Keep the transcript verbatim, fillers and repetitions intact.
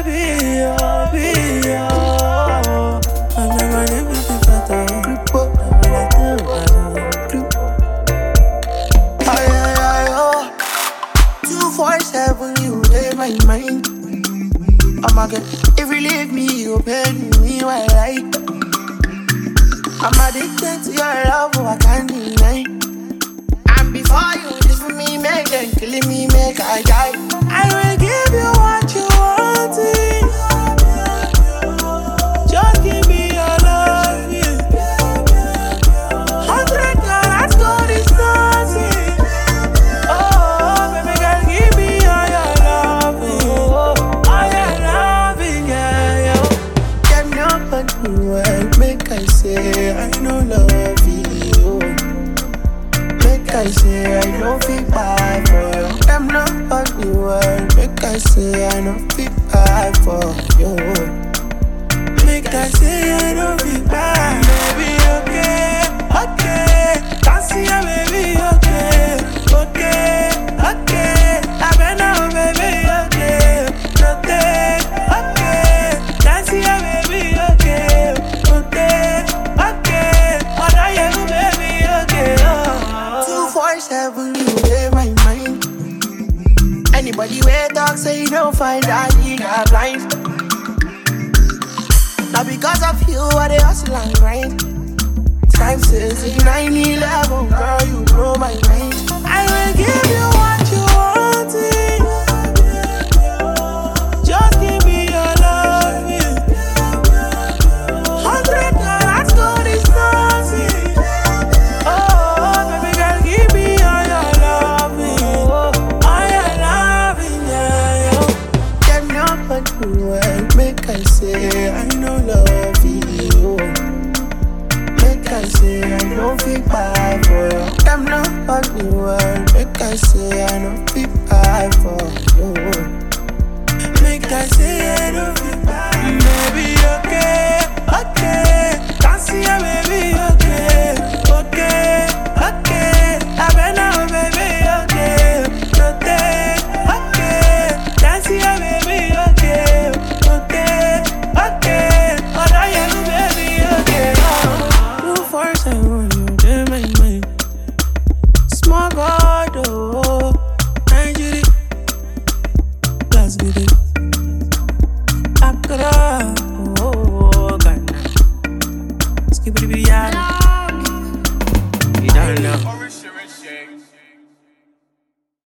baby, oh, baby, oh. I'm never gonna be better. two four seven, you in my mind. I'm again. If you leave me, you pay me my life. I'm addicted to your love, oh, I can't deny. And before you leave me, make them killing me, make I die. I will give you what you want. Just give me your love, yeah. Hundred carats go distancing. Oh, baby girl, give me all your love, oh, all your loving, yeah, yeah. Get me up on the world, make I say I know love you. Make I say I know feel bad for you. Them not on the world, make I say I know feel bad for you. Make I say I know feel bad, baby, okay, okay. Can't see ya, baby, okay, okay, okay. I been now, baby, okay, okay, okay. Can't see ya, baby, okay, okay, okay. What are you, baby, okay, oh. two four seven, you in my mind. Anybody where talk say you don't find that nigga blind. Not because of you, I they hustle and grind. Time says in nine eleven, girl, you know my mind. I will give you what you want. Just give me your love, yeah. Hundred carats go distancing. Oh, baby girl, give me all your love, yeah. All your loving, yeah, yeah. Get me up on the world, make I say I know love you. Make I say I know feel bad for you. Them not on the world, make I say I know feel bad for you. Make I say I know feel bad, baby, okay, okay. Can't see ya, baby, okay, okay, okay. I been now, baby, okay, okay, okay. Can't see ya, baby, okay, okay, okay. What are you, baby, okay, oh. two four seven, you in my mind. Small God, oh, Nigeria, let's get it. Accra, oh, Ghana. Skip it, be ya. You don't know.